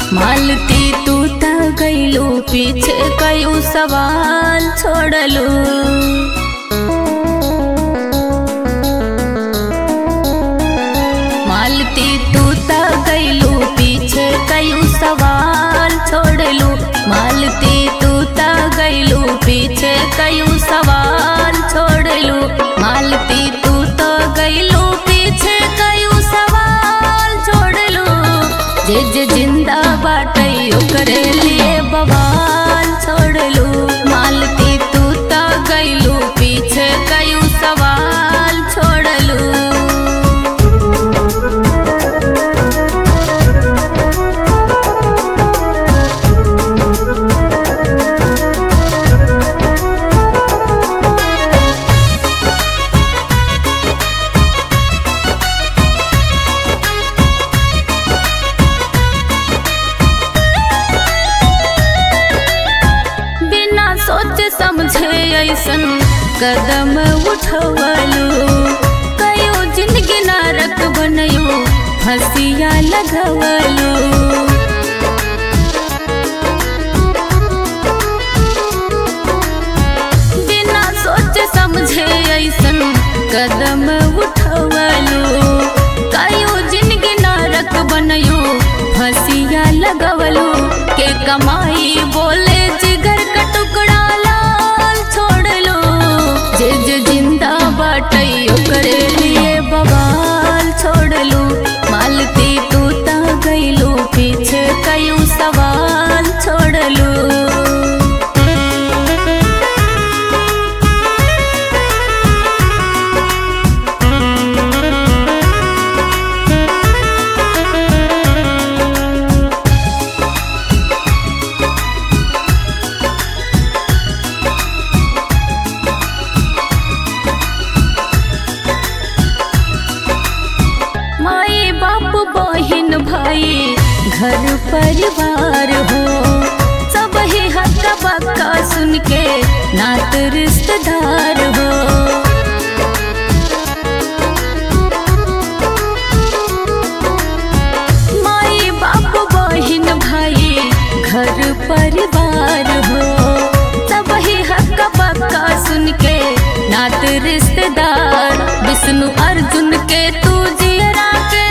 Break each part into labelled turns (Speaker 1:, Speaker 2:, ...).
Speaker 1: मालती तू ता गईलू पीछे कयू सवाल छोड़लू। मालती तू ता गईलू पीछे कयू सवाल छोड़लू। मालती तू ता गईलू पीछे कयू सवाल छोड़लू। मालती तू तो गईलू पीछे कयू सवाल छोड़लू। जे जे जिंदा बाटे ओकरे लिए बवाल छोड़लू। मालती तू ता गईलू पीछे कयू सवाल छोड़लू। सोच समझे ऐसन कदम उठवलू। कयो जिंदगी नरक बनयू फंसिया लगवलू। बिना सोच समझे ऐसन कदम उठवलू। कयो जिंदगी नरक बनयू फंसिया लगवलू। के कमाई बोले जिगर का टुकड़ा जे जे जिंदा बाटे ओकरे लिए बवाल छोड़लू। मालती तू ता गईलू पीछे कयू सवाल छोड़लू। बहन भाई घर परिवार हो सब ही हक्का बक्का सुन के नात रिश्तेदार हो। माई बाप बहन भाई घर परिवार हो सब ही हक्का बक्का सुन के नात रिश्तेदार। विष्णु अर्जुन के तू जियरा के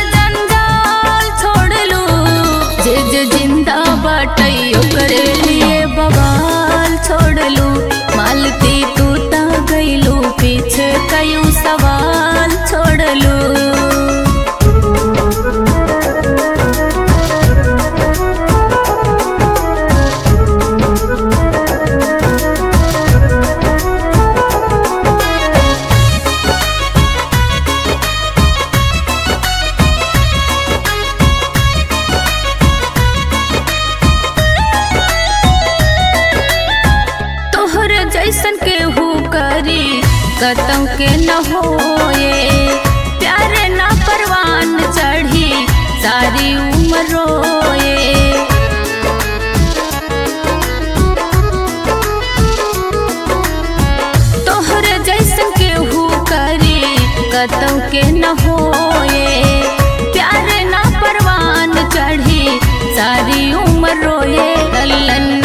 Speaker 1: जे जे जिंदा बाटे ओकरे लिए बवाल छोड़लू। मालती तू ता गईलू पीछे कयू सवाल छोड़लू। जैसन के हु करी कतौ के न होए। प्यारे ना परवान चढ़ी सारी उम्र रोए। तोहर जैसन के हु करी कतौ के न होए। प्यारे ना परवान चढ़ी सारी उम्र रोए।